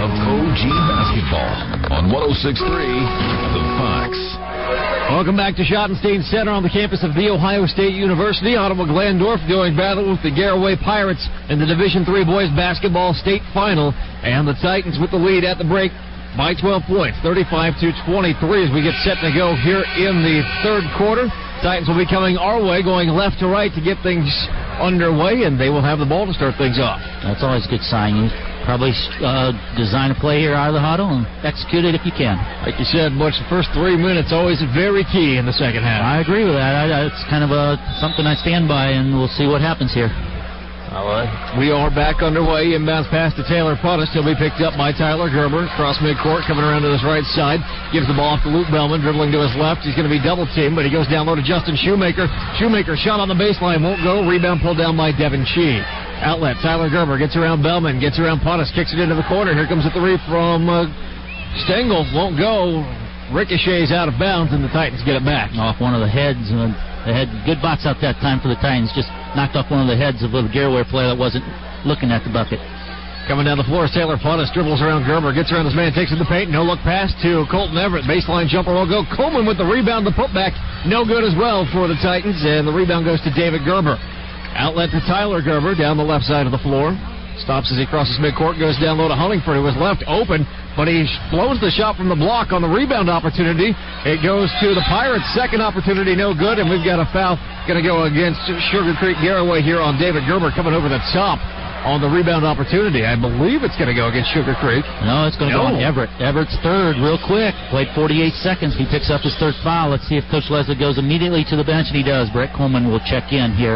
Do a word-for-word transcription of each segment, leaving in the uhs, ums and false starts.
of O G basketball on one oh six point three The Fox. Welcome back to Schottenstein Center on the campus of The Ohio State University. Ottawa Glandorf doing battle with the Garaway Pirates in the Division three boys basketball state final. And the Titans with the lead at the break by twelve points, thirty-five to twenty-three as we get set to go here in the third quarter. Titans will be coming our way, going left to right to get things underway, and they will have the ball to start things off. That's always a good sign. You probably uh, design a play here out of the huddle and execute it if you can. Like you said, Butch, the first three minutes always very key in the second half. I agree with that. I, it's kind of a, something I stand by, and we'll see what happens here. All right. We are back underway. Inbounds pass to Taylor Puttis. He'll be picked up by Tyler Gerber. Cross midcourt, coming around to his right side. Gives the ball off to Luke Bellman, dribbling to his left. He's going to be double-teamed, but he goes down low to Justin Shoemaker. Shoemaker shot on the baseline, won't go. Rebound pulled down by Devin Shee. Outlet, Tyler Gerber gets around Bellman, gets around Puttis, kicks it into the corner. Here comes the three from uh, Stengel. Won't go. Ricochets out of bounds, and the Titans get it back. Off one of the heads. Uh, they had good box out that time for the Titans. Just knocked off one of the heads of a Garaway player that wasn't looking at the bucket. Coming down the floor is Taylor Puttis. Dribbles around Gerber, gets around his man, takes it to the paint. No look pass to Colton Everett. Baseline jumper will go. Coleman with the rebound, the putback. No good as well for the Titans, and the rebound goes to David Gerber. Outlet to Tyler Gerber down the left side of the floor. Stops as he crosses midcourt, goes down low to Huntingford, who was left open, but he blows the shot from the block on the rebound opportunity. It goes to the Pirates' second opportunity, no good, and we've got a foul going to go against Sugar Creek Garaway here on David Gerber coming over the top on the rebound opportunity. I believe it's going to go against Sugar Creek. No, it's going to no. go on Everett. Everett's third, real quick. Played forty-eight seconds. He picks up his third foul. Let's see if Coach Leslie goes immediately to the bench, and he does. Brett Coleman will check in here.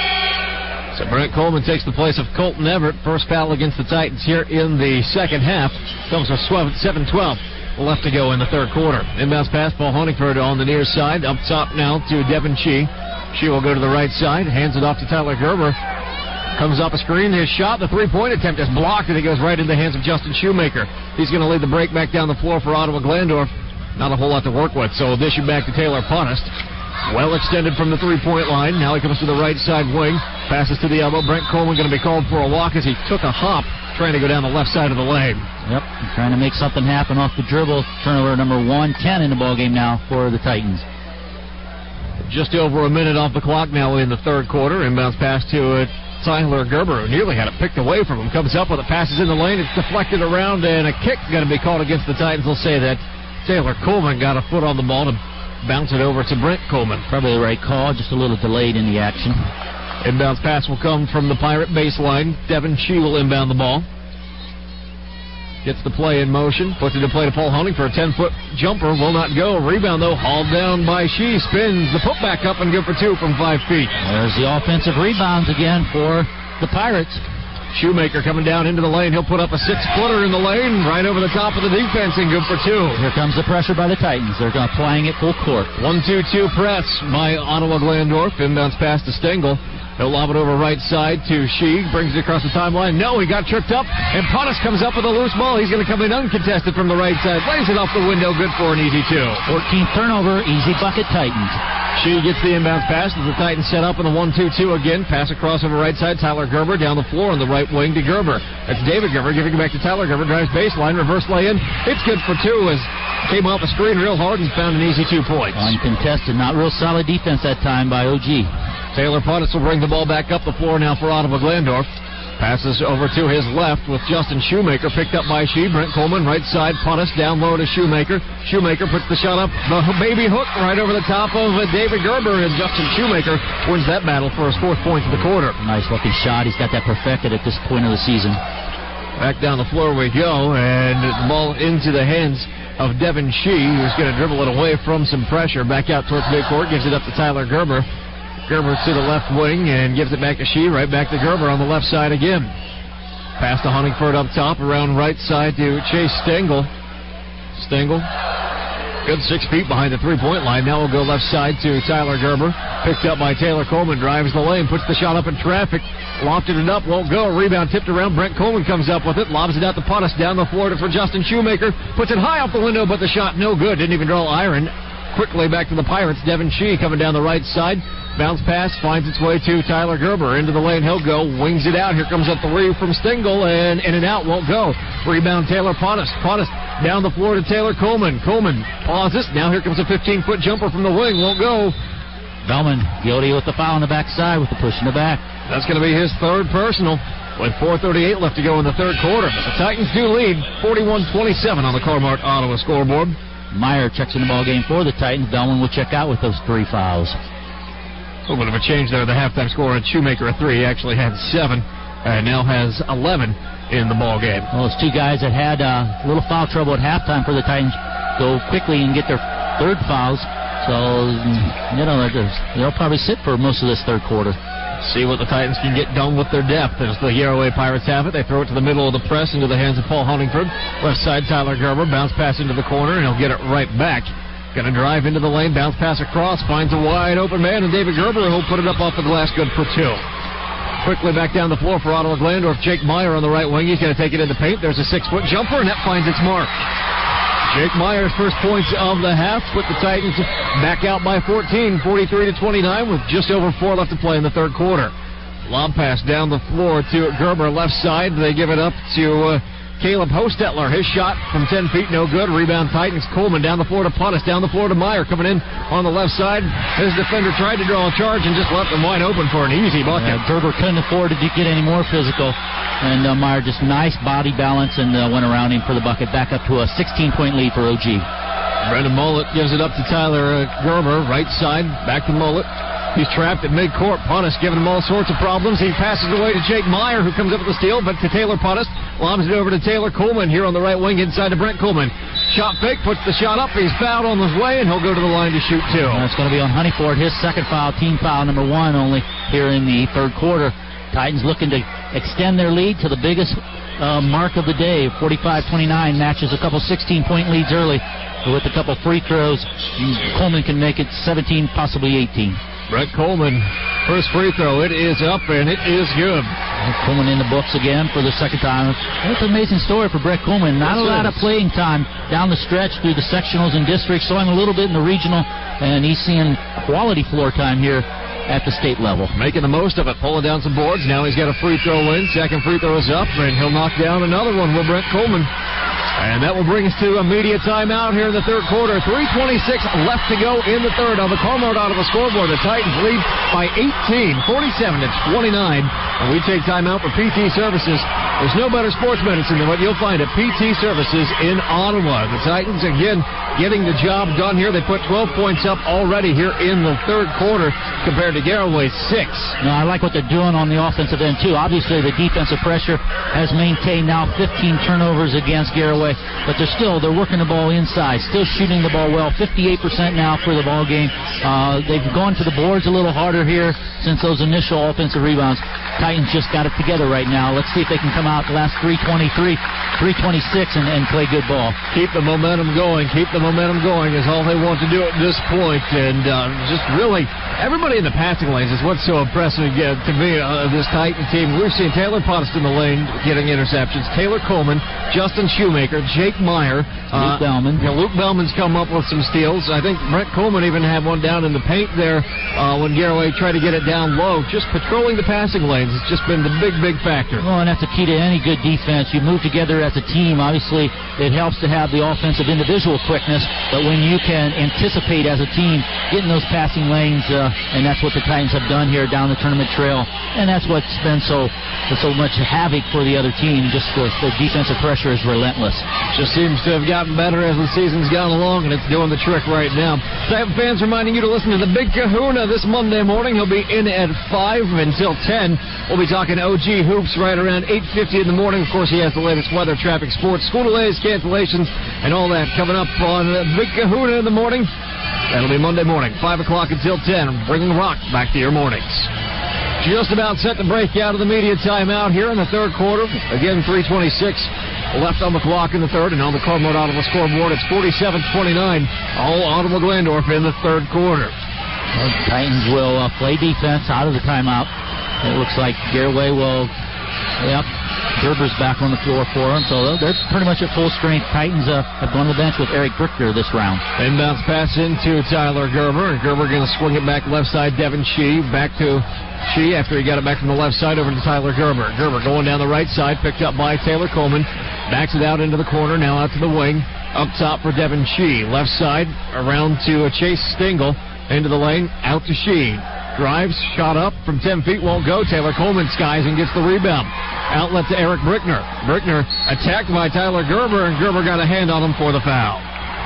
So Brent Coleman takes the place of Colton Everett. First foul against the Titans here in the second half. Comes with seven twelve left to go in the third quarter. Inbounds pass, Paul Huntingford on the near side. Up top now to Devin Shee. Shee will go to the right side. Hands it off to Tyler Gerber. Comes off a screen. His shot, the three-point attempt is blocked, and it goes right into the hands of Justin Shoemaker. He's going to lead the break back down the floor for Ottawa Glandorf. Not a whole lot to work with, so dish it back to Taylor Puttis. Well extended from the three-point line. Now he comes to the right side wing. Passes to the elbow. Brent Coleman going to be called for a walk as he took a hop trying to go down the left side of the lane. Yep, trying to make something happen off the dribble. Turnover number one ten in the ballgame now for the Titans. Just over a minute off the clock now in the third quarter. Inbounds pass to it. Tyler Gerber, who nearly had it picked away from him, comes up with it, passes in the lane. It's deflected around, and a kick going to be called against the Titans. They'll say that Taylor Coleman got a foot on the ball to bounce it over to Brent Coleman. Probably the right call, just a little delayed in the action. Inbounds pass will come from the Pirate baseline. Devin Shee will inbound the ball. Gets the play in motion. Puts it in play to Paul Hunting for a ten-foot jumper. Will not go. Rebound, though, hauled down by Shee. Spins the putback up and good for two from five feet. There's the offensive rebounds again for the Pirates. Shoemaker coming down into the lane. He'll put up a six-footer in the lane right over the top of the defense and good for two. Here comes the pressure by the Titans. They're applying it full court. one two two press by Ottawa Glandorf. Inbounds pass to Stengel. He'll lob it over right side to Shee. Brings it across the timeline. No, he got tripped up. And Puttis comes up with a loose ball. He's going to come in uncontested from the right side. Lays it off the window. Good for an easy two. fourteenth turnover. Easy bucket Titans. Shee gets the inbounds pass as the Titans set up in the one two two again. Pass across over right side. Tyler Gerber down the floor on the right wing to Gerber. That's David Gerber giving it back to Tyler Gerber. Drives baseline. Reverse lay-in. It's good for two as came off the screen real hard and found an easy two points. Uncontested. Not real solid defense that time by O G. Taylor Puttis will bring the ball back up the floor now for Ottawa Glandorf. Passes over to his left with Justin Shoemaker, picked up by Shee. Brent Coleman, right side. Puttis down low to Shoemaker. Shoemaker puts the shot up. The baby hook right over the top of David Gerber, and Justin Shoemaker wins that battle for his fourth point of the quarter. Nice looking shot. He's got that perfected at this point of the season. Back down the floor we go, and the ball into the hands of Devin Shee, who's going to dribble it away from some pressure. Back out towards midcourt, gives it up to Tyler Gerber. Gerber to the left wing and gives it back to Shee. Right back to Gerber on the left side again. Pass to Huntingford up top, around right side to Chase Stengel. Stengel, good six feet behind the three-point line. Now we'll go left side to Tyler Gerber. Picked up by Taylor Coleman, drives the lane, puts the shot up in traffic. Lofted it up, won't go. Rebound tipped around. Brent Coleman comes up with it, lobs it out to Puttis down the floor to for Justin Shoemaker. Puts it high off the window, but the shot no good. Didn't even draw iron. quickly back to the Pirates. Devin Shee coming down the right side. Bounce pass finds its way to Tyler Gerber. Into the lane he'll go. Wings it out. Here comes a three from Stengel, and in and out won't go. Rebound Taylor Pottis. Pottis down the floor to Taylor Coleman. Coleman pauses. Now here comes a fifteen-foot jumper from the wing. Won't go. Bellman guilty with the foul on the backside with the push in the back. That's going to be his third personal with four thirty-eight left to go in the third quarter. The Titans do lead forty-one twenty-seven on the Car-Mart Ottawa scoreboard. Meyer checks in the ball game for the Titans. Bellman will check out with those three fouls. A little bit of a change there. The halftime score at Shoemaker, a three. He actually had seven and now has eleven in the ball game. Well, those two guys that had uh, a little foul trouble at halftime for the Titans go quickly and get their third fouls. So, you know, they'll probably sit for most of this third quarter. See what the Titans can get done with their depth. As the Yarroway Pirates have it, they throw it to the middle of the press into the hands of Paul Huntingford. Left side, Tyler Gerber. Bounce pass into the corner, and he'll get it right back. Going to drive into the lane, bounce pass across, finds a wide open man, and David Gerber will put it up off the glass, good for two. Quickly back down the floor for Ottawa Glandorf. Jake Meyer on the right wing. He's going to take it in the paint. There's a six-foot jumper, and that finds its mark. Jake Meyer's first points of the half put the Titans back out by fourteen, forty-three to twenty-nine, with just over four left to play in the third quarter. Lob pass down the floor to Gerber, left side. They give it up to uh, Caleb Hostetler. His shot from ten feet, no good. Rebound Titans. Coleman down the floor to Pottis, down the floor to Meyer. Coming in on the left side. His defender tried to draw a charge and just left him wide open for an easy bucket. Yeah, Gerber couldn't afford to get any more physical. And uh, Meyer just nice body balance and uh, went around him for the bucket. Back up to a sixteen-point lead for O G. Brendan Mullet gives it up to Tyler uh, Gerber. Right side, back to Mullet. He's trapped at midcourt. Pottis giving him all sorts of problems. He passes away to Jake Meyer, who comes up with the steal, but to Taylor Pottis. Lobs it over to Taylor Coleman here on the right wing inside to Brent Coleman. Shot fake, puts the shot up. He's fouled on his way, and he'll go to the line to shoot two. That's going to be on Honeyford. His second foul, team foul number one only here in the third quarter. Titans looking to extend their lead to the biggest uh, mark of the day. forty-five twenty-nine matches a couple sixteen-point leads early. With a couple free throws, Coleman can make it seventeen, possibly eighteen. Brett Coleman, first free throw. It is up, and it is good. Coleman in the books again for the second time. That's an amazing story for Brett Coleman. Not a lot of playing time down the stretch through the sectionals and districts, showing a little bit in the regional, and he's seeing quality floor time here at the state level. Making the most of it, pulling down some boards. Now he's got a free throw in. Second free throw is up, and he'll knock down another one with Brett Coleman. And that will bring us to a media timeout here in the third quarter. three twenty-six left to go in the third on the Car-Mart Ottawa scoreboard. The Titans lead by eighteen, forty-seven to twenty-nine. And we take timeout for P T Services. There's no better sports medicine than what you'll find at P T Services in Ottawa. The Titans, again, getting the job done here. They put twelve points up already here in the third quarter compared to Garraway's six. No, I like what they're doing on the offensive end, too. Obviously, the defensive pressure has maintained now fifteen turnovers against Garraway. But they're still, they're working the ball inside, still shooting the ball well, fifty-eight percent now for the ball game. Uh, they've gone to the boards a little harder here since those initial offensive rebounds. Titans just got it together right now. Let's see if they can come out the last three twenty-three, three twenty-six and, and play good ball. Keep the momentum going, keep the momentum going is all they want to do at this point. And uh, just really, everybody in the passing lanes is what's so impressive uh, to me, uh, this Titan team. We've seen Taylor Pottis in the lane getting interceptions, Taylor Coleman, Justin Shoemaker, Jake Meyer. Uh, Luke Bellman. You know, Luke Bellman's come up with some steals. I think Brent Coleman even had one down in the paint there uh, when Garraway tried to get it down low. Just patrolling the passing lanes has just been the big, big factor. Well, and that's the key to any good defense. You move together as a team. Obviously, it helps to have the offensive individual quickness, but when you can anticipate as a team getting those passing lanes, uh, and that's what the Titans have done here down the tournament trail, and that's what's been so so much havoc for the other team. Just the, the defensive pressure is relentless. Just seems to have gotten better as the season's gone along, and it's doing the trick right now. Titan fans reminding you to listen to the Big Kahuna this Monday morning. He'll be in at five until ten. We'll be talking O G Hoops right around eight fifty in the morning. Of course, he has the latest weather, traffic, sports, school delays, cancellations, and all that coming up on Big Kahuna in the morning. That'll be Monday morning, five o'clock until ten, bringing rock back to your mornings. Just about set to break out of the media timeout here in the third quarter. Again, three twenty-six left on the clock in the third, and on the Car-Mart Ottawa scoreboard, it's forty-seven twenty-nine. All Ottawa Glandorf in the third quarter. Well, Titans will uh, play defense out of the timeout. It looks like Garraway will, yep, Gerber's back on the floor for them, so they're pretty much at full strength. Titans uh, have gone to the bench with Eric Brickner this round. Inbounds pass into Tyler Gerber, and Gerber going to swing it back left side. Devin Shee back to Shee after he got it back from the left side over to Tyler Gerber. Gerber going down the right side, picked up by Taylor Coleman. Backs it out into the corner, now out to the wing. Up top for Devin Shee. Left side, around to Chase Stengel. Into the lane, out to Shee. Drives, shot up from ten feet, won't go. Taylor Coleman skies and gets the rebound. Outlet to Eric Brickner. Brickner attacked by Tyler Gerber, and Gerber got a hand on him for the foul.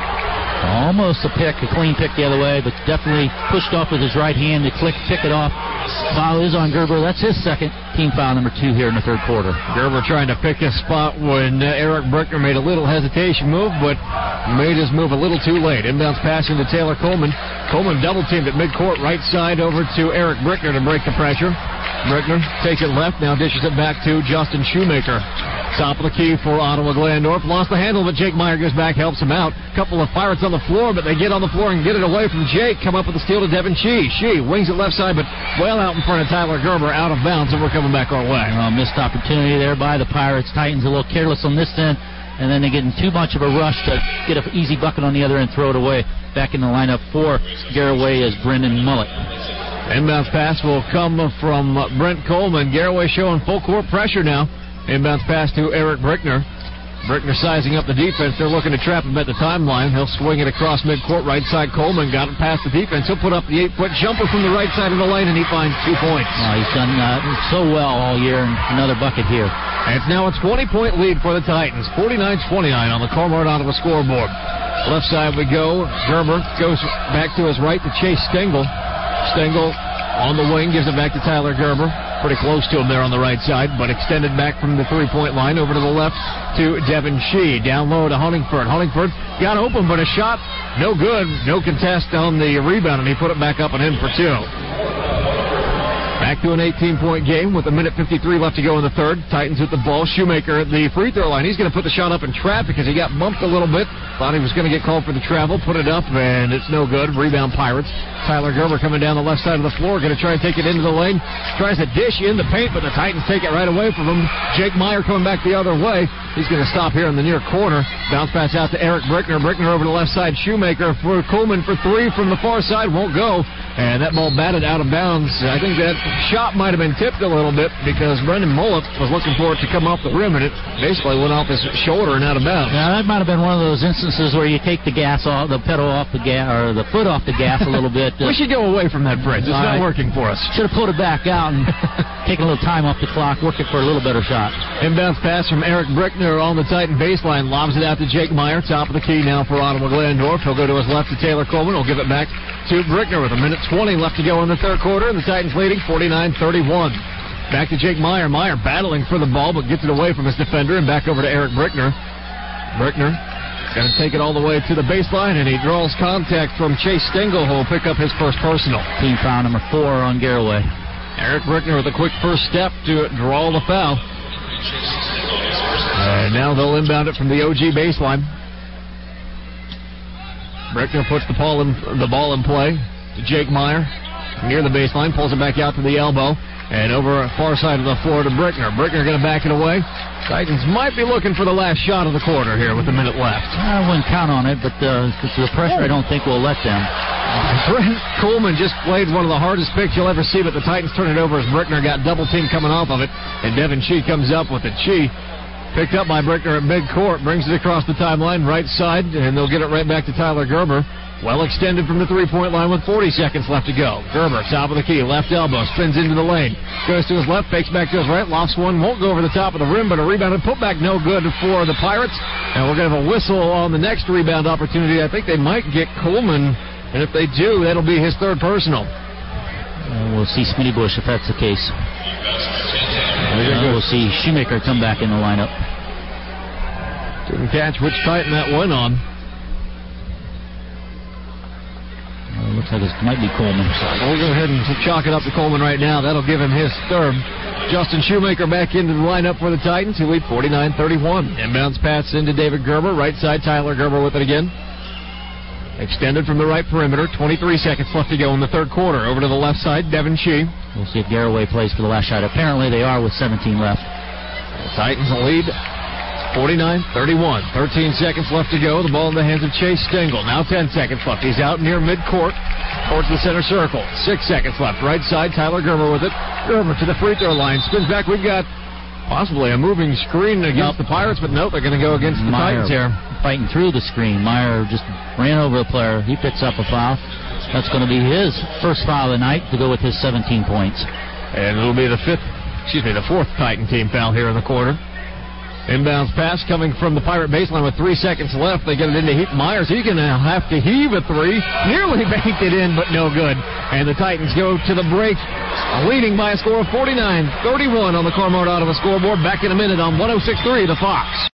Almost a pick, a clean pick the other way, but definitely pushed off with his right hand to click, pick it off. Foul is on Gerber. That's his second team foul, number two here in the third quarter. Gerber trying to pick his spot when uh, Eric Brickner made a little hesitation move, but made his move a little too late. Inbounds passing to Taylor Coleman. Coleman double-teamed at midcourt, right side over to Eric Brickner to break the pressure. Brickner takes it left, now dishes it back to Justin Shoemaker. Top of the key for Ottawa Glandorf. Lost the handle, but Jake Meyer goes back, helps him out. Couple of Pirates on the floor, but they get on the floor and get it away from Jake. Come up with the steal to Devin Shee. Shee wings it left side, but well out in front of Tyler Gerber, out of bounds, and we're coming back our way. Uh, missed opportunity there by the Pirates. Titans a little careless on this end, and then they get in too much of a rush to get an easy bucket on the other end, throw it away. Back in the lineup for Garraway is Brendan Mullet. Inbounds pass will come from Brent Coleman. Garraway showing full court pressure now. Inbounds pass to Eric Brickner. Brickner sizing up the defense. They're looking to trap him at the timeline. He'll swing it across midcourt. Right side, Coleman got it past the defense. He'll put up the eight-foot jumper from the right side of the lane, and he finds two points. Oh, he's done uh, so well all year, and another bucket here. And it's now a twenty-point lead for the Titans. forty-nine twenty-nine on the Car-Mart Ottawa scoreboard. Left side we go. Gerber goes back to his right to Chase Stengel. Stengel on the wing, gives it back to Tyler Gerber. Pretty close to him there on the right side, but extended back from the three-point line over to the left to Devin Shee. Down low to Huntingford. Huntingford got open, but a shot no good. No contest on the rebound, and he put it back up and in for two. Back to an eighteen-point game with a minute fifty-three left to go in the third. Titans with the ball. Shoemaker at the free throw line. He's going to put the shot up in trap because he got bumped a little bit. Thought he was going to get called for the travel. Put it up, and it's no good. Rebound Pirates. Tyler Gerber coming down the left side of the floor. Going to try and take it into the lane. Tries to dish in the paint, but the Titans take it right away from him. Jake Meyer coming back the other way. He's going to stop here in the near corner. Bounce pass out to Eric Brickner. Brickner over the left side. Shoemaker for Coleman for three from the far side. Won't go. And that ball batted out of bounds. I think that shot might have been tipped a little bit because Brendan Mullet was looking for it to come off the rim, and it basically went off his shoulder and out of bounds. Yeah, that might have been one of those instances where you take the gas off, the pedal off the gas, or the foot off the gas a little bit. We should go away from that, Fritz. It's not right. Working for us. Should have pulled it back out and taken a little time off the clock, work it for a little better shot. Inbounds pass from Eric Brickner on the Titan baseline. Lobs it out to Jake Meyer. Top of the key now for Ottawa Glandorf. He'll go to his left to Taylor Coleman. He'll give it back to Brickner with a minute twenty left to go in the third quarter, and the Titans leading forty-nine thirty-one. Back to Jake Meyer. Meyer battling for the ball, but gets it away from his defender, and back over to Eric Brickner. Brickner going to take it all the way to the baseline, and he draws contact from Chase Stengel, who will pick up his first personal. Team foul number four on Garraway. Eric Brickner with a quick first step to draw the foul. And now they'll inbound it from the O G baseline. Brickner puts the ball in, the ball in play to Jake Meyer near the baseline, pulls it back out to the elbow, and over far side of the floor to Brickner. Brickner going to back it away. Titans might be looking for the last shot of the quarter here with a minute left. I wouldn't count on it, but uh, the pressure I don't think will let them. Brent Coleman just played one of the hardest picks you'll ever see, but the Titans turn it over as Brickner got double team coming off of it, and Devin Shee comes up with it. Shee picked up by Brickner at midcourt, brings it across the timeline, right side, and they'll get it right back to Tyler Gerber. Well extended from the three-point line with forty seconds left to go. Gerber, top of the key, left elbow, spins into the lane. Goes to his left, fakes back to his right, lofts one, won't go over the top of the rim, but a rebound and putback no good for the Pirates. And we're going to have a whistle on the next rebound opportunity. I think they might get Coleman, and if they do, that'll be his third personal. Uh, we'll see Smitty Bush if that's the case. Uh, we'll see Shoemaker come back in the lineup. Didn't catch which Titan that went on. Uh, looks like it might be Coleman. We'll go ahead and chalk it up to Coleman right now. That'll give him his third. Justin Shoemaker back into the lineup for the Titans, who lead forty-nine thirty-one. Inbounds pass into David Gerber. Right side, Tyler Gerber with it again. Extended from the right perimeter. twenty-three seconds left to go in the third quarter. Over to the left side, Devin Shee. We'll see if Garraway plays for the last shot. Apparently they are with seventeen left. The Titans lead forty-nine thirty-one. thirteen seconds left to go. The ball in the hands of Chase Stengel. Now ten seconds left. He's out near midcourt towards the center circle. Six seconds left. Right side, Tyler Germer with it. Germer to the free throw line. Spins back. We've got possibly a moving screen against nope. the Pirates, but nope, they're going to go against the Meyer Titans here. Fighting through the screen. Meyer just ran over a player. He picks up a foul. That's going to be his first foul of the night to go with his seventeen points. And it'll be the fifth, excuse me, the fourth Titan team foul here in the quarter. Inbounds pass coming from the Pirate baseline with three seconds left. They get it into Heath Myers. He's going to have to heave a three. Nearly banked it in, but no good. And the Titans go to the break, leading by a score of forty-nine thirty-one on the Car-Mart Auto scoreboard. Back in a minute on one oh six point three The Fox.